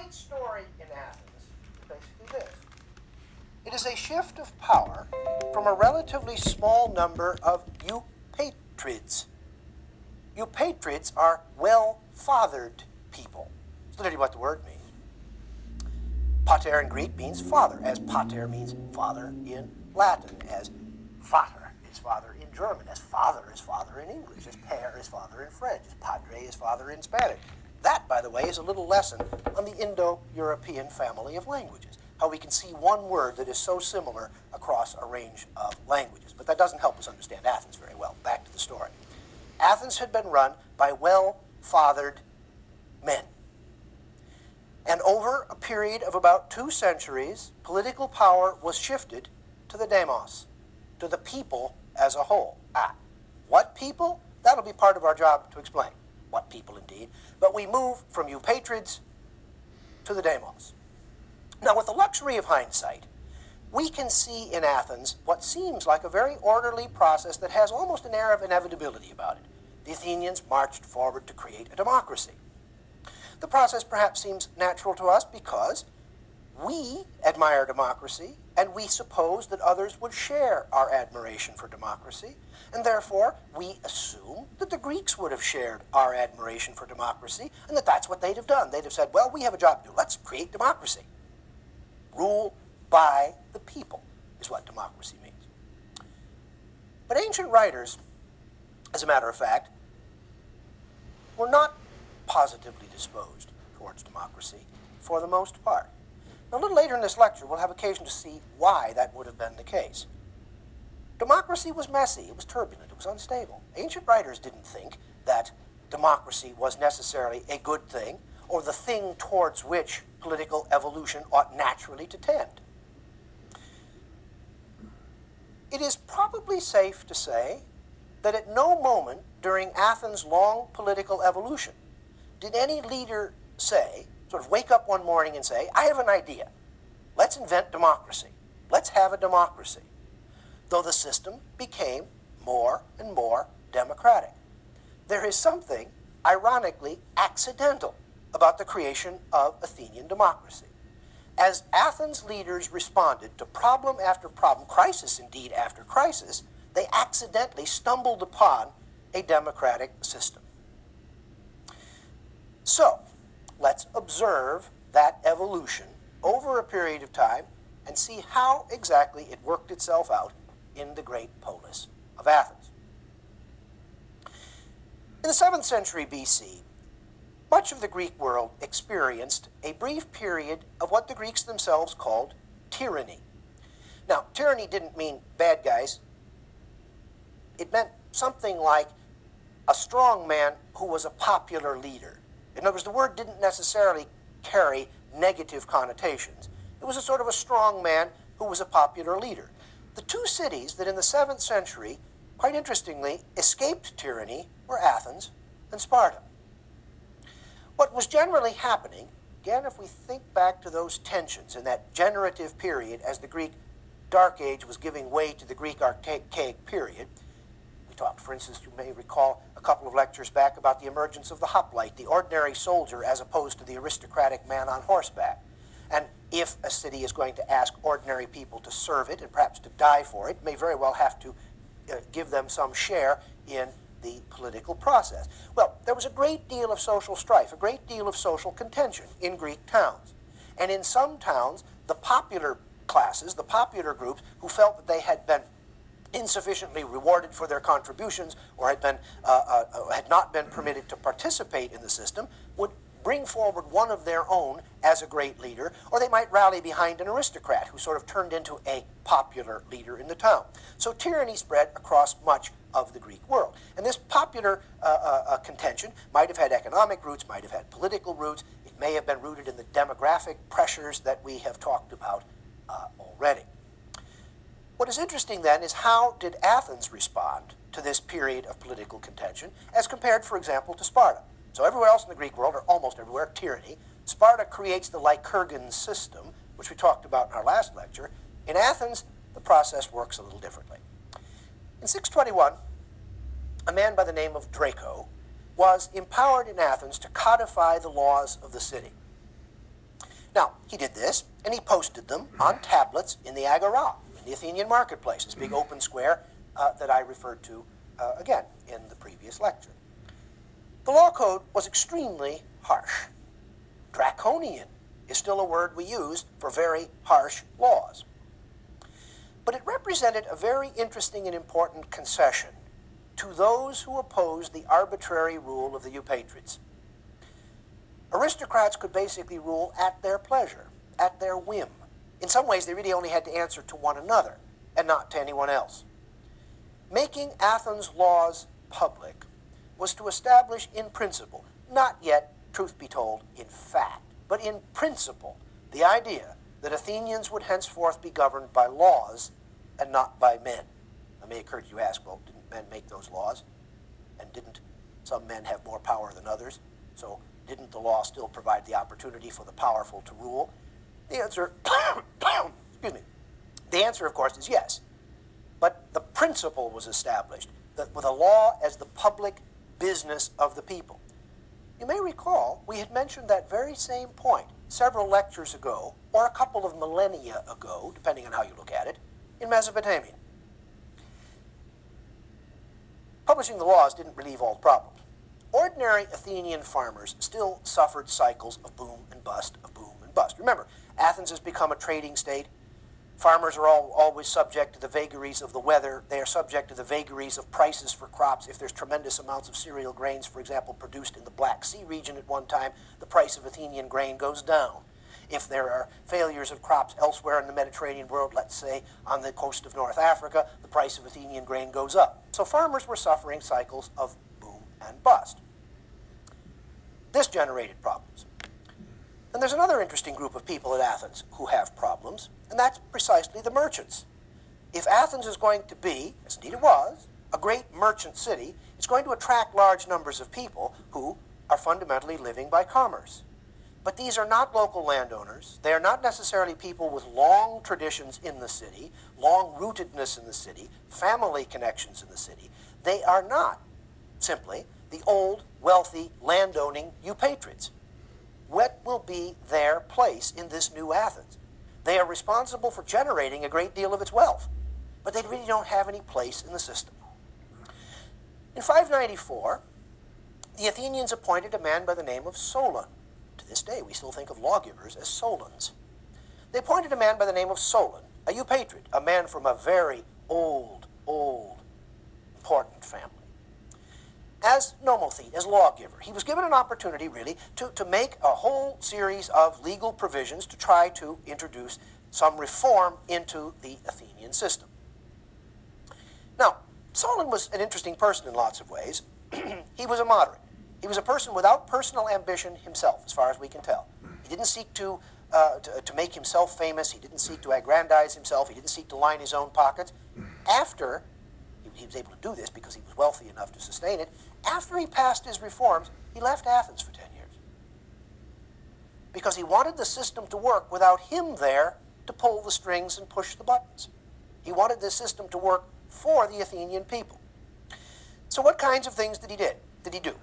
great story in Athens is basically this. It is a shift of power from a relatively small number of eupatrids. Eupatrids are well-fathered people. That's literally what the word means. Pater in Greek means father, as pater means father in Latin, as vater is father in German, as father is father in English, as père is father in French, as padre is father in Spanish. That, by the way, is a little lesson on the Indo-European family of languages, how we can see one word that is so similar across a range of languages. But that doesn't help us understand Athens very well. Back to the story. Athens had been run by well-fathered men. And over a period of about 2 centuries, political power was shifted to the demos, to the people as a whole. What people? That'll be part of our job to explain. What people, indeed. But we move from eupatrids to the demos. Now, with the luxury of hindsight, we can see in Athens what seems like a very orderly process that has almost an air of inevitability about it. The Athenians marched forward to create a democracy. The process perhaps seems natural to us because we admire democracy, and we suppose that others would share our admiration for democracy, and therefore we assume that the Greeks would have shared our admiration for democracy, and that that's what they'd have done. They'd have said, well, we have a job to do. Let's create democracy. Rule by the people is what democracy means. But ancient writers, as a matter of fact, were not positively disposed towards democracy for the most part. Now, a little later in this lecture, we'll have occasion to see why that would have been the case. Democracy was messy, it was turbulent, it was unstable. Ancient writers didn't think that democracy was necessarily a good thing or the thing towards which political evolution ought naturally to tend. It is probably safe to say that at no moment during Athens' long political evolution did any leader say, sort of wake up one morning and say, I have an idea. Let's invent democracy. Let's have a democracy. Though the system became more and more democratic. There is something, ironically, accidental about the creation of Athenian democracy. As Athens leaders responded to problem after problem, crisis indeed after crisis, they accidentally stumbled upon a democratic system. So, let's observe that evolution over a period of time and see how exactly it worked itself out in the great polis of Athens. In the 7th century BC, much of the Greek world experienced a brief period of what the Greeks themselves called tyranny. Now, tyranny didn't mean bad guys. It meant something like a strong man who was a popular leader. In other words, the word didn't necessarily carry negative connotations. It was a sort of a strong man who was a popular leader. The 2 cities that in the 7th century, quite interestingly, escaped tyranny were Athens and Sparta. What was generally happening, again, if we think back to those tensions in that generative period as the Greek Dark Age was giving way to the Greek Archaic period, we talked, for instance, you may recall a couple of lectures back about the emergence of the hoplite, the ordinary soldier as opposed to the aristocratic man on horseback. And if a city is going to ask ordinary people to serve it and perhaps to die for it, may very well have to give them some share in the political process. Well, there was a great deal of social strife, a great deal of social contention in Greek towns. And in some towns, the popular classes, the popular groups who felt that they had been insufficiently rewarded for their contributions or had not been permitted to participate in the system would bring forward one of their own as a great leader, or they might rally behind an aristocrat who sort of turned into a popular leader in the town. So tyranny spread across much of the Greek world. And this popular contention might have had economic roots, might have had political roots. It may have been rooted in the demographic pressures that we have talked about already. What is interesting then is how did Athens respond to this period of political contention as compared, for example, to Sparta? So everywhere else in the Greek world, or almost everywhere, tyranny. Sparta creates the Lycurgan system, which we talked about in our last lecture. In Athens, the process works a little differently. In 621, a man by the name of Draco was empowered in Athens to codify the laws of the city. Now, he did this, and he posted them on tablets in the Agora, in the Athenian marketplace, this big open square that I referred to again in the previous lecture. The law code was extremely harsh. Draconian is still a word we use for very harsh laws. But it represented a very interesting and important concession to those who opposed the arbitrary rule of the Eupatrids. Aristocrats could basically rule at their pleasure, at their whim. In some ways, they really only had to answer to one another and not to anyone else. Making Athens' laws public was to establish in principle, not yet, truth be told, in fact, but in principle, the idea that Athenians would henceforth be governed by laws and not by men. It may occur to you ask, well, didn't men make those laws? And didn't some men have more power than others? So didn't the law still provide the opportunity for the powerful to rule? The answer, excuse me, the answer, of course, is yes. But the principle was established, that with a law as the public business of the people. You may recall we had mentioned that very same point several lectures ago, or a couple of millennia ago, depending on how you look at it, in Mesopotamia. Publishing the laws didn't relieve all the problems. Ordinary Athenian farmers still suffered cycles of boom and bust, of boom and bust. Remember, Athens has become a trading state. Farmers are always subject to the vagaries of the weather. They are subject to the vagaries of prices for crops. If there's tremendous amounts of cereal grains, for example, produced in the Black Sea region at one time, the price of Athenian grain goes down. If there are failures of crops elsewhere in the Mediterranean world, let's say on the coast of North Africa, the price of Athenian grain goes up. So farmers were suffering cycles of boom and bust. This generated problems. And there's another interesting group of people at Athens who have problems, and that's precisely the merchants. If Athens is going to be, as indeed it was, a great merchant city, it's going to attract large numbers of people who are fundamentally living by commerce. But these are not local landowners. They are not necessarily people with long traditions in the city, long rootedness in the city, family connections in the city. They are not simply the old, wealthy, landowning Eupatrids. What will be their place in this new Athens? They are responsible for generating a great deal of its wealth, but they really don't have any place in the system. In 594, the Athenians appointed a man by the name of Solon. To this day, we still think of lawgivers as Solons. They appointed a man by the name of Solon, a Eupatrid, a man from a very old, important family. As nomothete, as lawgiver, he was given an opportunity, really, to make a whole series of legal provisions to try to introduce some reform into the Athenian system. Now, Solon was an interesting person in lots of ways. He was a moderate. He was a person without personal ambition himself, as far as we can tell. He didn't seek to make himself famous. He didn't seek to aggrandize himself. He didn't seek to line his own pockets. After he was able to do this because he was wealthy enough to sustain it, after he passed his reforms, he left Athens for 10 years. Because he wanted the system to work without him there to pull the strings and push the buttons. He wanted the system to work for the Athenian people. So what kinds of things did he do?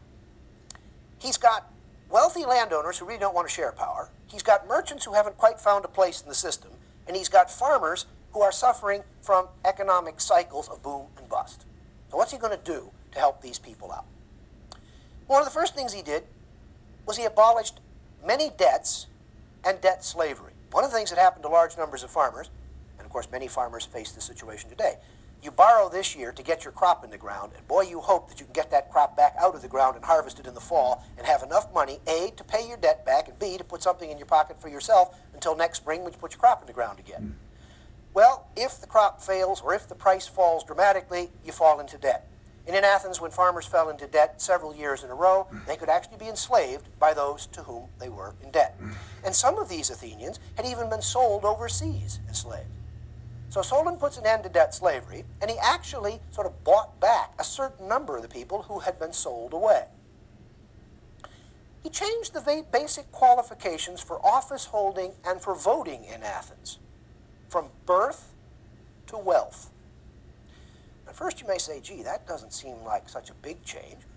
He's got wealthy landowners who really don't want to share power. He's got merchants who haven't quite found a place in the system. And he's got farmers who are suffering from economic cycles of boom and bust. So what's he going to do to help these people out? One of the first things he did was he abolished many debts and debt slavery. One of the things that happened to large numbers of farmers, and of course many farmers face this situation today, you borrow this year to get your crop in the ground, and boy, you hope that you can get that crop back out of the ground and harvest it in the fall and have enough money, A, to pay your debt back, and B, to put something in your pocket for yourself until next spring when you put your crop in the ground again. Well, if the crop fails or if the price falls dramatically, you fall into debt. And in Athens, when farmers fell into debt several years in a row, they could actually be enslaved by those to whom they were in debt. And some of these Athenians had even been sold overseas as slaves. So Solon puts an end to debt slavery, and he actually sort of bought back a certain number of the people who had been sold away. He changed the basic qualifications for office holding and for voting in Athens, from birth to wealth. At first you may say, gee, that doesn't seem like such a big change.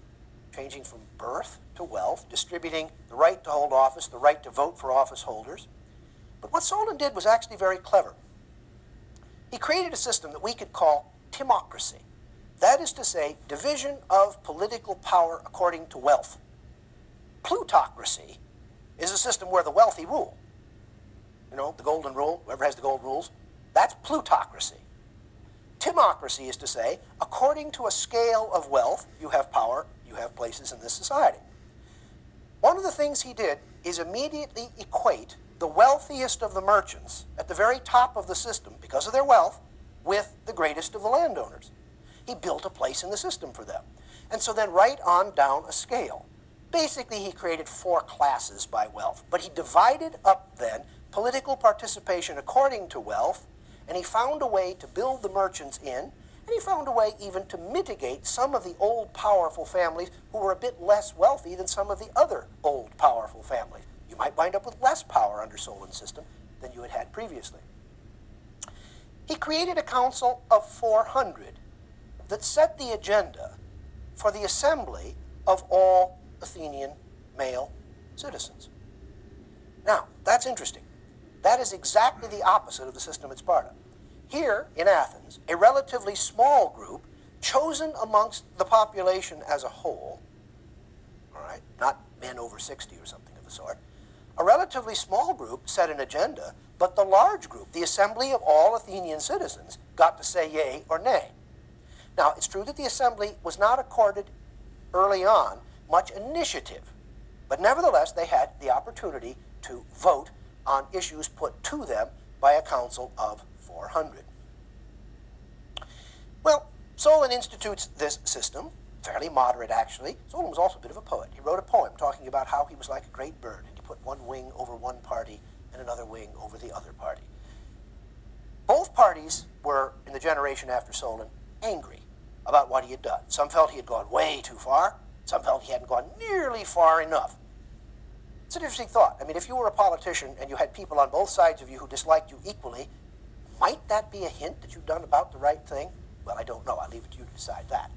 changing from birth to wealth, distributing the right to hold office, the right to vote for office holders. But what Solon did was actually very clever. He created a system that we could call timocracy. That is to say, division of political power according to wealth. Plutocracy is a system where the wealthy rule. You know, the golden rule, whoever has the gold rules, that's plutocracy. Timocracy is to say, according to a scale of wealth, you have power, you have places in this society. One of the things he did is immediately equate the wealthiest of the merchants at the very top of the system, because of their wealth, with the greatest of the landowners. He built a place in the system for them. And so then right on down a scale. Basically, he created 4 classes by wealth, but he divided up then political participation according to wealth, and he found a way to build the merchants in, and he found a way even to mitigate some of the old powerful families who were a bit less wealthy than some of the other old powerful families. You might wind up with less power under Solon's system than you had had previously. He created a council of 400 that set the agenda for the assembly of all Athenian male citizens. Now, that's interesting. That is exactly the opposite of the system at Sparta. Here, in Athens, a relatively small group, chosen amongst the population as a whole, all right, not men over 60 or something of the sort, a relatively small group set an agenda, but the large group, the assembly of all Athenian citizens, got to say yea or nay. Now, it's true that the assembly was not accorded early on much initiative, but nevertheless they had the opportunity to vote on issues put to them by a council of 400. Well, Solon institutes this system, fairly moderate actually. Solon was also a bit of a poet. He wrote a poem talking about how he was like a great bird, and he put one wing over one party and another wing over the other party. Both parties were, in the generation after Solon, angry about what he had done. Some felt he had gone way too far. Some felt he hadn't gone nearly far enough. It's an interesting thought. I mean, if you were a politician and you had people on both sides of you who disliked you equally, might that be a hint that you've done about the right thing? Well, I don't know. I'll leave it to you to decide that.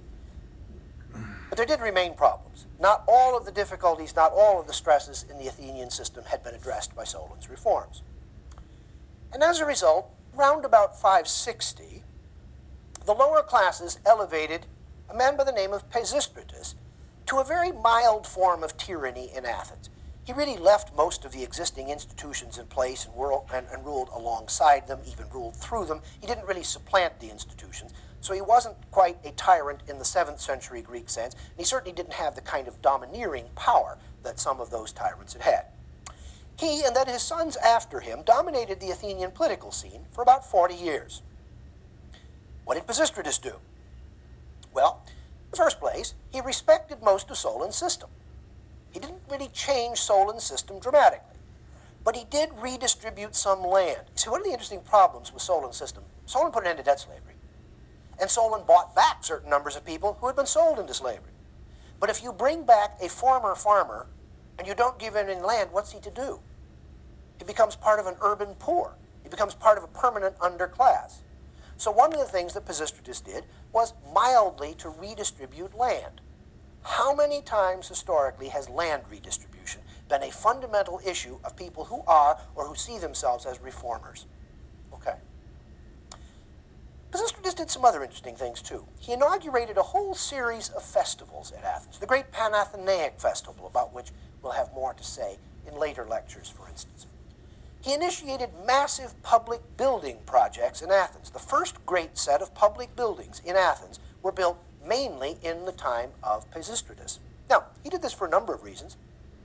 But there did remain problems. Not all of the difficulties, not all of the stresses in the Athenian system had been addressed by Solon's reforms. And as a result, round about 560, the lower classes elevated a man by the name of Pisistratus to a very mild form of tyranny in Athens. He really left most of the existing institutions in place and ruled alongside them, even ruled through them. He didn't really supplant the institutions, so he wasn't quite a tyrant in the 7th century Greek sense, and he certainly didn't have the kind of domineering power that some of those tyrants had had. He, and then his sons after him, dominated the Athenian political scene for about 40 years. What did Pisistratus do? Well, in the first place, he respected most of Solon's system. He didn't really change Solon's system dramatically, but he did redistribute some land. See, one of the interesting problems with Solon's system, Solon put an end to debt slavery, and Solon bought back certain numbers of people who had been sold into slavery. But if you bring back a former farmer and you don't give him any land, what's he to do? He becomes part of an urban poor. He becomes part of a permanent underclass. So one of the things that Pisistratus did was mildly to redistribute land. How many times historically has land redistribution been a fundamental issue of people who are or who see themselves as reformers? Okay. Pisistratus did some other interesting things too. He inaugurated a whole series of festivals at Athens. The great Panathenaic festival, about which we'll have more to say in later lectures, for instance. He initiated massive public building projects in Athens. The first great set of public buildings in Athens were built mainly in the time of Pisistratus. Now, he did this for a number of reasons.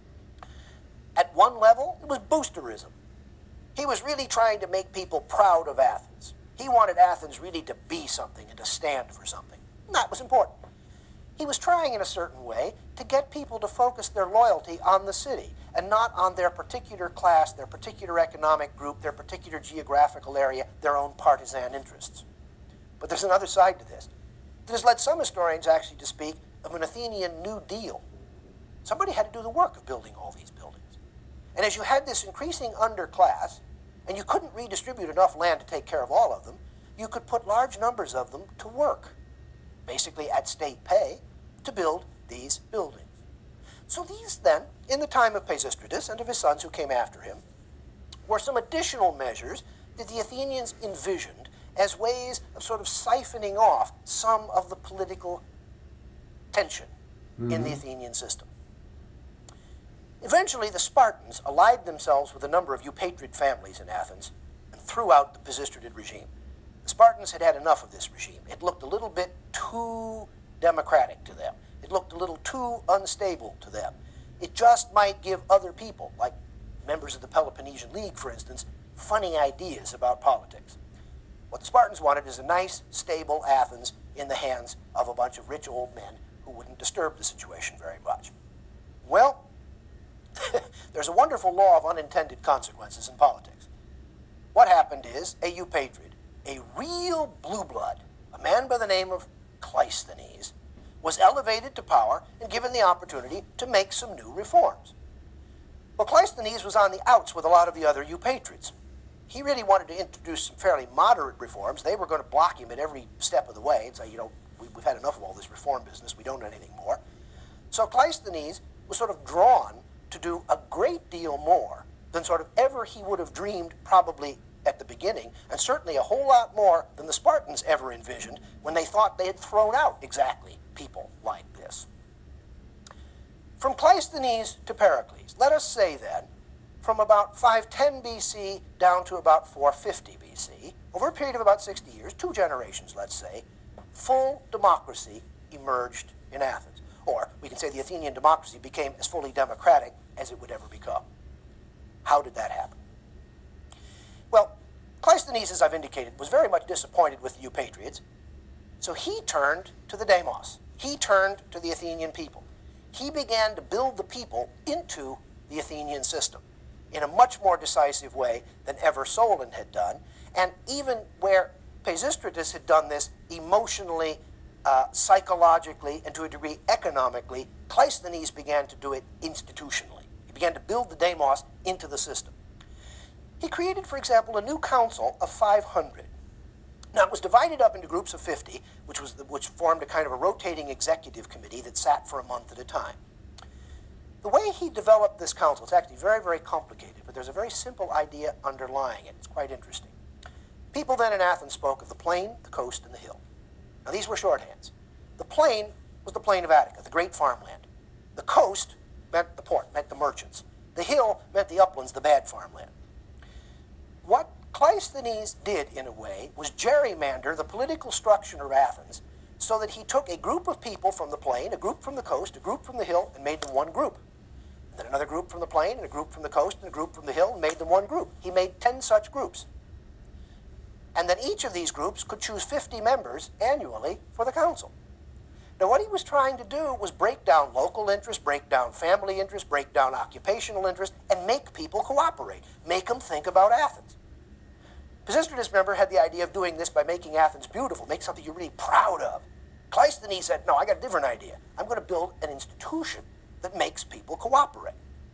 At one level, it was boosterism. He was really trying to make people proud of Athens. He wanted Athens really to be something and to stand for something. And that was important. He was trying in a certain way to get people to focus their loyalty on the city and not on their particular class, their particular economic group, their particular geographical area, their own partisan interests. But there's another side to this. That has led some historians actually to speak of an Athenian New Deal. Somebody had to do the work of building all these buildings. And as you had this increasing underclass, and you couldn't redistribute enough land to take care of all of them, you could put large numbers of them to work, basically at state pay, to build these buildings. So these then, in the time of Pisistratus and of his sons who came after him, were some additional measures that the Athenians envisioned as ways of sort of siphoning off some of the political tension in the Athenian system. Eventually, the Spartans allied themselves with a number of Eupatrid families in Athens and threw out the Pisistratid regime. The Spartans had had enough of this regime. It looked a little bit too democratic to them. It looked a little too unstable to them. It just might give other people, like members of the Peloponnesian League, for instance, funny ideas about politics. What the Spartans wanted is a nice, stable Athens in the hands of a bunch of rich old men who wouldn't disturb the situation very much. Well, there's a wonderful law of unintended consequences in politics. What happened is a Eupatrid, a real blue blood, a man by the name of Cleisthenes, was elevated to power and given the opportunity to make some new reforms. Well, Cleisthenes was on the outs with a lot of the other Eupatrids. He really wanted to introduce some fairly moderate reforms. They were going to block him at every step of the way and say, we've had enough of all this reform business. We don't need anything more. So Cleisthenes was sort of drawn to do a great deal more than sort of ever he would have dreamed probably at the beginning, and certainly a whole lot more than the Spartans ever envisioned when they thought they had thrown out exactly people like this. From Cleisthenes to Pericles, let us say then, from about 510 BC down to about 450 BC, over a period of about 60 years, 2 generations, let's say, full democracy emerged in Athens. Or we can say the Athenian democracy became as fully democratic as it would ever become. How did that happen? Well, Cleisthenes, as I've indicated, was very much disappointed with the Eupatrids, so he turned to the Demos. He turned to the Athenian people. He began to build the people into the Athenian system in a much more decisive way than ever Solon had done, and even where Pisistratus had done this emotionally, psychologically, and to a degree economically, Cleisthenes began to do it institutionally. He began to build the Demos into the system. He created, for example, a new council of 500. Now, it was divided up into groups of 50, which formed a kind of a rotating executive committee that sat for a month at a time. The way he developed this council, it's actually very, very complicated, but there's a very simple idea underlying it. It's quite interesting. People then in Athens spoke of the plain, the coast, and the hill. Now, these were shorthands. The plain was the plain of Attica, the great farmland. The coast meant the port, meant the merchants. The hill meant the uplands, the bad farmland. What Cleisthenes did, in a way, was gerrymander the political structure of Athens so that he took a group of people from the plain, a group from the coast, a group from the hill, and made them one group. And then another group from the plain, and a group from the coast, and a group from the hill, and made them one group. He made 10 such groups. And then each of these groups could choose 50 members annually for the council. Now, what he was trying to do was break down local interest, break down family interest, break down occupational interest, and make people cooperate, make them think about Athens. Pisistratus, remember, had the idea of doing this by making Athens beautiful, make something you're really proud of. Cleisthenes said, no, I got a different idea. I'm going to build an institution that makes people cooperate.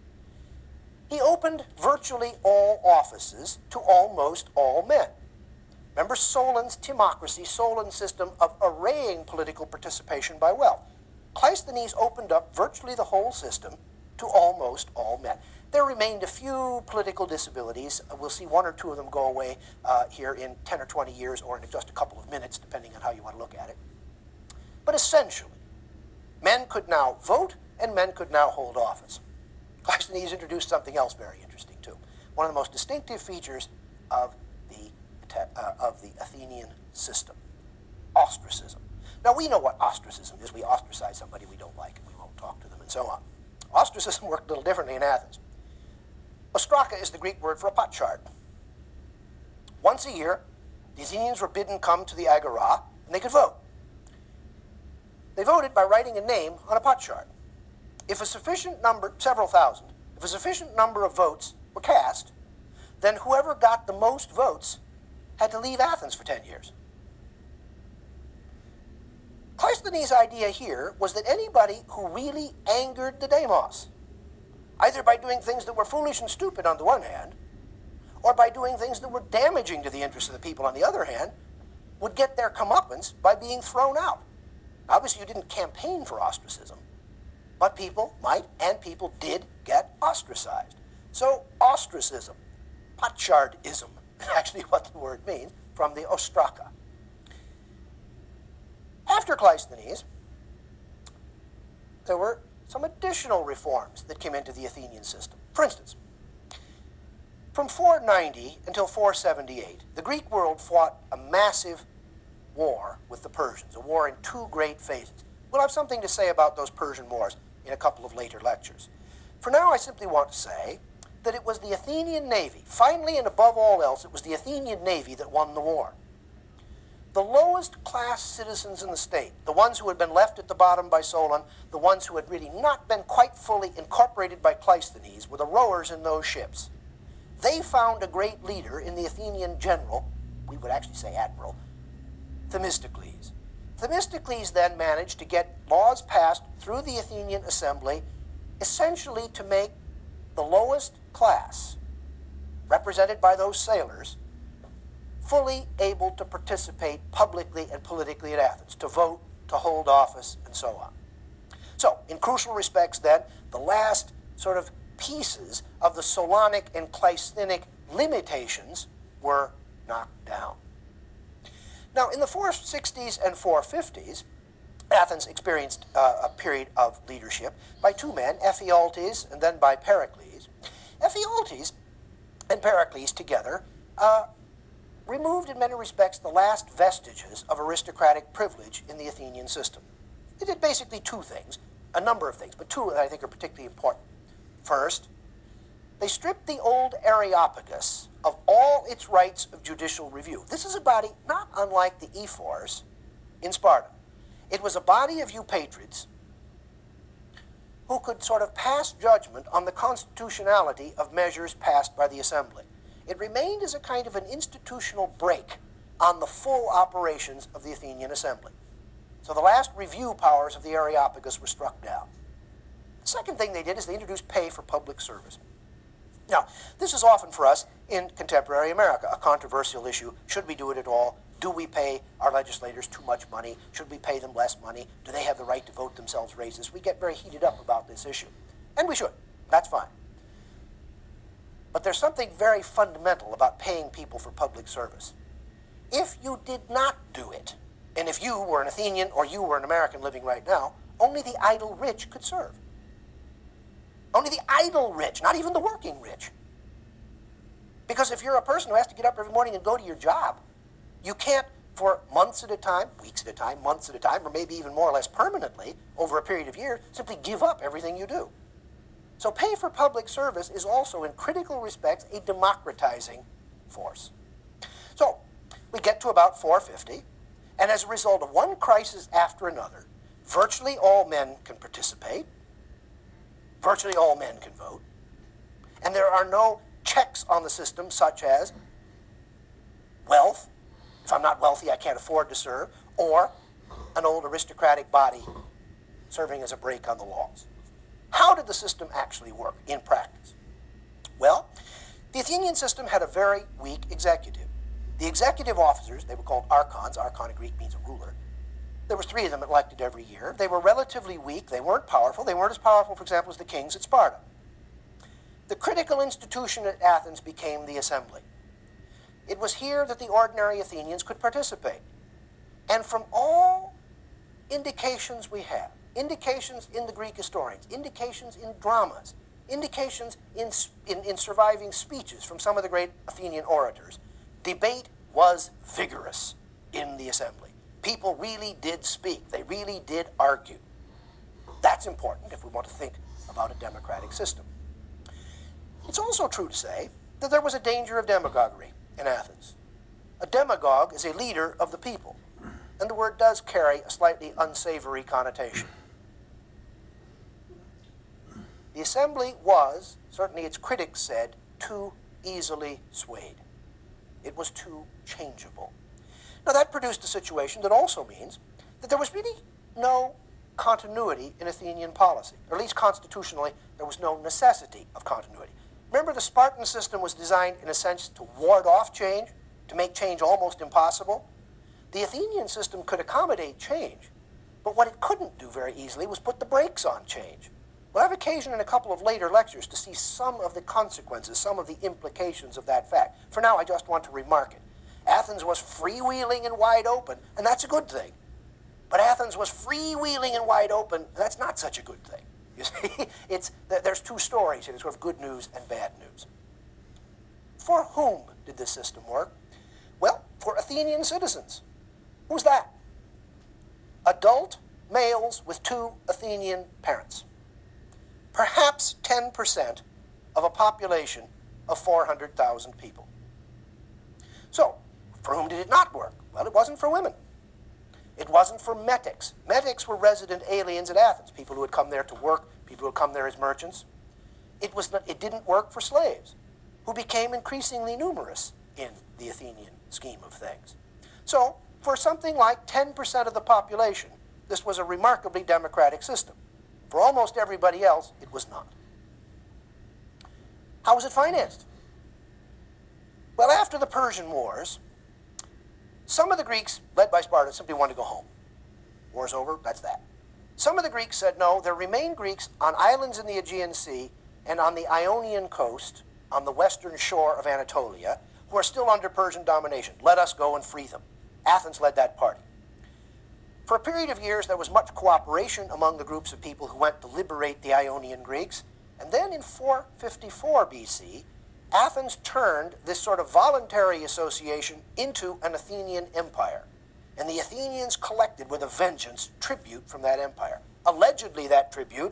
He opened virtually all offices to almost all men. Remember Solon's timocracy, Solon's system of arraying political participation by wealth. Cleisthenes opened up virtually the whole system to almost all men. There remained a few political disabilities. We'll see 1 or 2 of them go away here in 10 or 20 years or in just a couple of minutes, depending on how you want to look at it. But essentially, men could now vote and men could now hold office. Cleisthenes introduced something else very interesting, too. One of the most distinctive features of the Athenian system, ostracism. Now, we know what ostracism is. We ostracize somebody we don't like, and we won't talk to them, and so on. Ostracism worked a little differently in Athens. Ostraka is the Greek word for a potsherd. Once a year, the Athenians were bidden come to the agora, and they could vote. They voted by writing a name on a potsherd. If a sufficient number, several thousand, if a sufficient number of votes were cast, then whoever got the most votes had to leave Athens for 10 years. Cleisthenes' idea here was that anybody who really angered the Demos, either by doing things that were foolish and stupid on the one hand, or by doing things that were damaging to the interests of the people on the other hand, would get their comeuppance by being thrown out. Obviously, you didn't campaign for ostracism, But people might, and people did, get ostracized. So ostracism, Potshardism, actually what the word means, from the ostraka. After Cleisthenes, there were some additional reforms that came into the Athenian system. For instance, from 490 until 478, the Greek world fought a massive war with the Persians, a war in two great phases. We'll have something to say about those Persian wars in a couple of later lectures. For now, I simply want to say that it was the Athenian navy, finally and above all else, it was the Athenian navy that won the war. The lowest class citizens in the state, the ones who had been left at the bottom by Solon, the ones who had really not been quite fully incorporated by Cleisthenes, were the rowers in those ships. They found a great leader in the Athenian general, we would actually say admiral, Themistocles. Themistocles then managed to get laws passed through the Athenian assembly, essentially to make the lowest class, represented by those sailors, fully able to participate publicly and politically at Athens, to vote, to hold office, and so on. So, in crucial respects then, the last sort of pieces of the Solonic and Cleisthenic limitations were knocked down. Now, in the 460s and 450s, Athens experienced a period of leadership by two men, Ephialtes and then by Pericles. Ephialtes and Pericles together removed in many respects the last vestiges of aristocratic privilege in the Athenian system. They did basically two things, a number of things, but two that I think are particularly important. First, they stripped the old Areopagus of all its rights of judicial review. This is a body not unlike the ephors in Sparta. It was a body of eupatrids who could sort of pass judgment on the constitutionality of measures passed by the assembly. It remained as a kind of an institutional break on the full operations of the Athenian assembly. So the last review powers of the Areopagus were struck down. The second thing they did is they introduced pay for public service. Now, this is often for us in contemporary America a controversial issue. Should we do it at all? Do we pay our legislators too much money? Should we pay them less money? Do they have the right to vote themselves raises? We get very heated up about this issue. And we should. That's fine. But there's something very fundamental about paying people for public service. If you did not do it, and if you were an Athenian or you were an American living right now, only the idle rich could serve. Only the idle rich, not even the working rich. Because if you're a person who has to get up every morning and go to your job, you can't, for months at a time, weeks at a time, months at a time, or maybe even more or less permanently, over a period of years, simply give up everything you do. So pay for public service is also, in critical respects, a democratizing force. So we get to about 450, and as a result of one crisis after another, virtually all men can participate, virtually all men can vote, and there are no checks on the system such as wealth. If I'm not wealthy, I can't afford to serve, or an old aristocratic body serving as a brake on the laws. How did the system actually work in practice? Well, the Athenian system had a very weak executive. The executive officers, they were called archons. Archon in Greek means a ruler. There were 3 of them elected every year. They were relatively weak. They weren't powerful. They weren't as powerful, for example, as the kings at Sparta. The critical institution at Athens became the assembly. It was here that the ordinary Athenians could participate. And from all indications we have, indications in the Greek historians, indications in dramas, indications in surviving speeches from some of the great Athenian orators, debate was vigorous in the assembly. People really did speak. They really did argue. That's important if we want to think about a democratic system. It's also true to say that there was a danger of demagoguery in Athens. A demagogue is a leader of the people, and the word does carry a slightly unsavory connotation. The assembly was, certainly its critics said, too easily swayed. It was too changeable. Now that produced a situation that also means that there was really no continuity in Athenian policy, or at least constitutionally there was no necessity of continuity. Remember, the Spartan system was designed in a sense to ward off change, to make change almost impossible. The Athenian system could accommodate change, But what it couldn't do very easily was put the brakes on change. We'll have occasion in a couple of later lectures to see some of the consequences, some of the implications of that fact. For now, I just want to remark it. Athens was freewheeling and wide open, and that's a good thing. But Athens was freewheeling and wide open, and that's not such a good thing. You see, there's two stories here, sort of good news and bad news. For whom did this system work? Well, for Athenian citizens. Who's that? Adult males with 2 Athenian parents. Perhaps 10% of a population of 400,000 people. So, for whom did it not work? Well, it wasn't for women. It wasn't for metics. Metics were resident aliens at Athens, people who had come there to work, people who had come there as merchants. It didn't work for slaves, who became increasingly numerous in the Athenian scheme of things. So, for something like 10% of the population, this was a remarkably democratic system. For almost everybody else, it was not. How was it financed? Well, after the Persian Wars, some of the Greeks, led by Sparta, simply wanted to go home. War's over, that's that. Some of the Greeks said, no, there remain Greeks on islands in the Aegean Sea and on the Ionian coast, on the western shore of Anatolia, who are still under Persian domination. Let us go and free them. Athens led that party. For a period of years, there was much cooperation among the groups of people who went to liberate the Ionian Greeks. And then in 454 BC, Athens turned this sort of voluntary association into an Athenian empire. And the Athenians collected with a vengeance tribute from that empire. Allegedly that tribute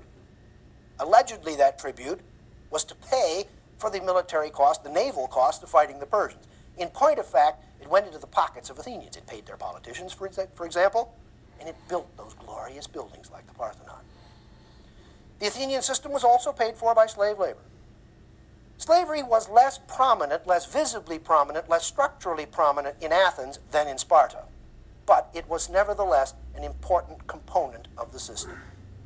was to pay for the military cost, the naval cost of fighting the Persians. In point of fact, it went into the pockets of Athenians. It paid their politicians, for example, and it built those glorious buildings like the Parthenon. The Athenian system was also paid for by slave labor. Slavery was less prominent, less visibly prominent, less structurally prominent in Athens than in Sparta, but it was nevertheless an important component of the system.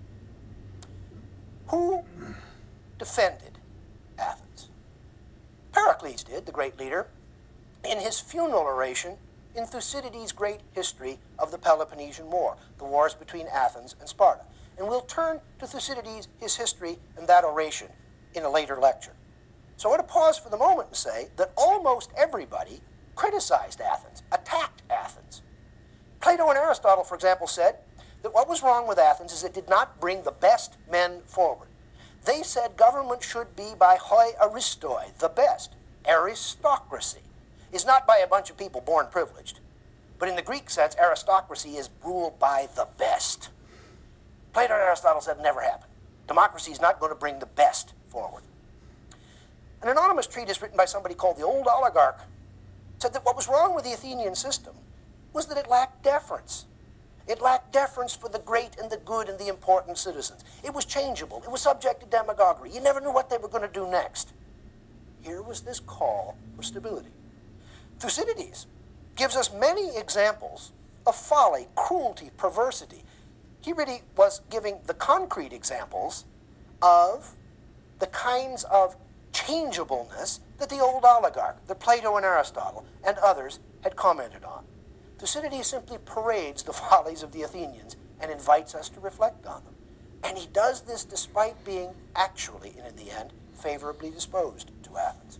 Who defended Athens? Pericles did, the great leader, in his funeral oration in Thucydides' great history of the Peloponnesian War, the wars between Athens and Sparta. And we'll turn to Thucydides, his history, and that oration in a later lecture. So I want to pause for the moment and say that almost everybody criticized Athens, attacked Athens. Plato and Aristotle, for example, said that what was wrong with Athens is it did not bring the best men forward. They said government should be by hoi aristoi, the best. Aristocracy is not by a bunch of people born privileged. But in the Greek sense, aristocracy is ruled by the best. Plato and Aristotle said never happened. Democracy is not going to bring the best forward. An anonymous treatise written by somebody called the Old Oligarch said that what was wrong with the Athenian system was that it lacked deference. It lacked deference for the great and the good and the important citizens. It was changeable. It was subject to demagoguery. You never knew what they were going to do next. Here was this call for stability. Thucydides gives us many examples of folly, cruelty, perversity. He really was giving the concrete examples of the kinds of changeableness that the old oligarch, that Plato and Aristotle, and others had commented on. Thucydides simply parades the follies of the Athenians and invites us to reflect on them. And he does this despite being actually, and in the end, favorably disposed to Athens.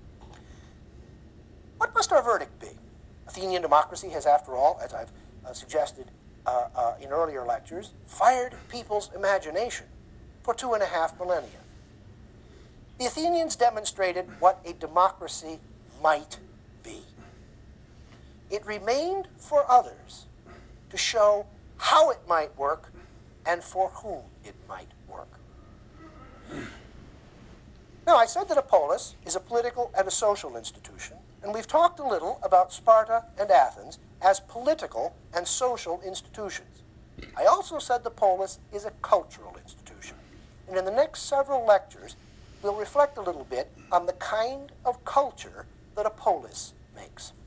What must our verdict be? Athenian democracy has, after all, as I've suggested in earlier lectures, fired people's imagination for 2.5 millennia. The Athenians demonstrated what a democracy might be. It remained for others to show how it might work and for whom it might work. Now, I said that a polis is a political and a social institution, and we've talked a little about Sparta and Athens as political and social institutions. I also said the polis is a cultural institution, and in the next several lectures, we'll reflect a little bit on the kind of culture that a polis makes.